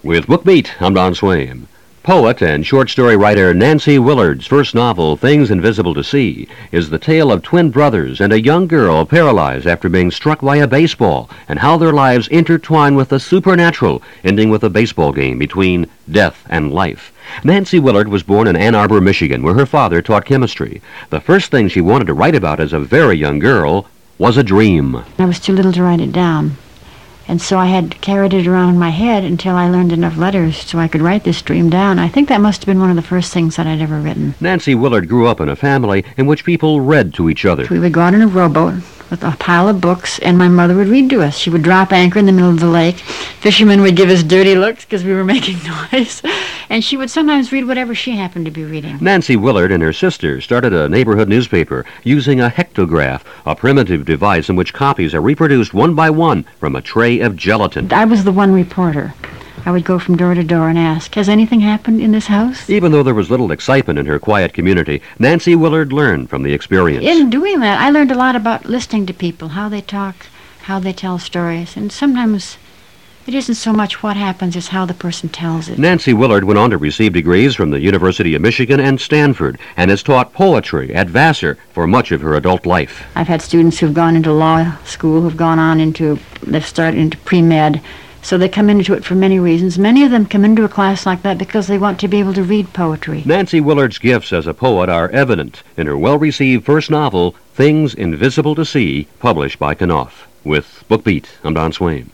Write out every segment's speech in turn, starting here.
With BookBeat, I'm Don Swaim. Poet and short story writer Nancy Willard's first novel, Things Invisible to See, is the tale of twin brothers and a young girl paralyzed after being struck by a baseball, and how their lives intertwine with the supernatural, ending with a baseball game between death and life. Nancy Willard was born in Ann Arbor, Michigan, where her father taught chemistry. The first thing she wanted to write about as a very young girl was a dream. I was too little to write it down. And so I had carried it around in my head until I learned enough letters so I could write this dream down. I think that must have been one of the first things that I'd ever written. Nancy Willard grew up in a family in which people read to each other. We would go out in a rowboat with a pile of books, and my mother would read to us. She would drop anchor in the middle of the lake. Fishermen would give us dirty looks because we were making noise. And she would sometimes read whatever she happened to be reading. Nancy Willard and her sister started a neighborhood newspaper using a hectograph, a primitive device in which copies are reproduced one by one from a tray of gelatin. I was the one reporter. I would go from door to door and ask, has anything happened in this house? Even though there was little excitement in her quiet community, Nancy Willard learned from the experience. In doing that, I learned a lot about listening to people, how they talk, how they tell stories, and sometimes it isn't so much what happens as how the person tells it. Nancy Willard went on to receive degrees from the University of Michigan and Stanford, and has taught poetry at Vassar for much of her adult life. I've had students who've gone into law school, who've gone on they've started into pre-med, so they come into it for many reasons. Many of them come into a class like that because they want to be able to read poetry. Nancy Willard's gifts as a poet are evident in her well-received first novel, Things Invisible to See, published by Knopf. With BookBeat, I'm Don Swaim.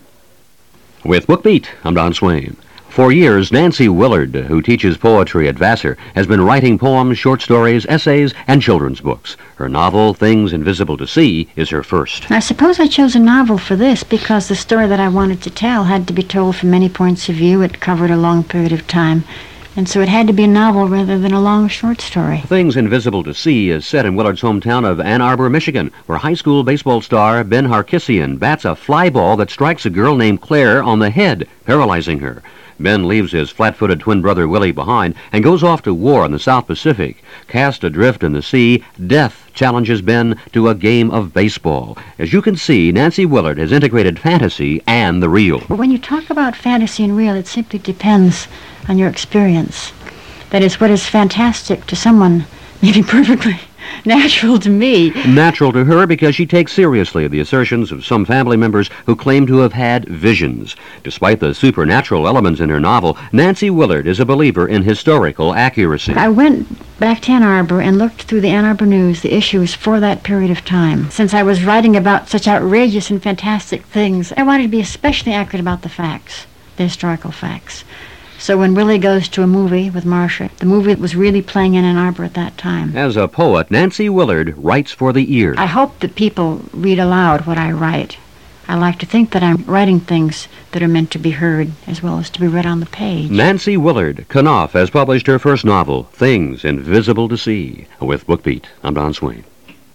With BookBeat, I'm Don Swaim. For years, Nancy Willard, who teaches poetry at Vassar, has been writing poems, short stories, essays, and children's books. Her novel, Things Invisible to See, is her first. I suppose I chose a novel for this because the story that I wanted to tell had to be told from many points of view. It covered a long period of time, and so it had to be a novel rather than a long short story. Things Invisible to See is set in Willard's hometown of Ann Arbor, Michigan, where high school baseball star Ben Harkisian bats a fly ball that strikes a girl named Claire on the head, paralyzing her. Ben leaves his flat-footed twin brother Willie behind and goes off to war in the South Pacific. Cast adrift in the sea, death challenges Ben to a game of baseball. As you can see, Nancy Willard has integrated fantasy and the real. When you talk about fantasy and real, it simply depends on your experience. That is, what is fantastic to someone may be perfectly natural to me. Natural to her because she takes seriously the assertions of some family members who claim to have had visions. Despite the supernatural elements in her novel, Nancy Willard is a believer in historical accuracy. I went back to Ann Arbor and looked through the Ann Arbor News, the issues for that period of time. Since I was writing about such outrageous and fantastic things, I wanted to be especially accurate about the facts, the historical facts. So when Willie goes to a movie with Marcia, the movie was really playing in Ann Arbor at that time. As a poet, Nancy Willard writes for the ear. I hope that people read aloud what I write. I like to think that I'm writing things that are meant to be heard as well as to be read on the page. Nancy Willard, Knopf, has published her first novel, Things Invisible to See. With BookBeat, I'm Don Swaim.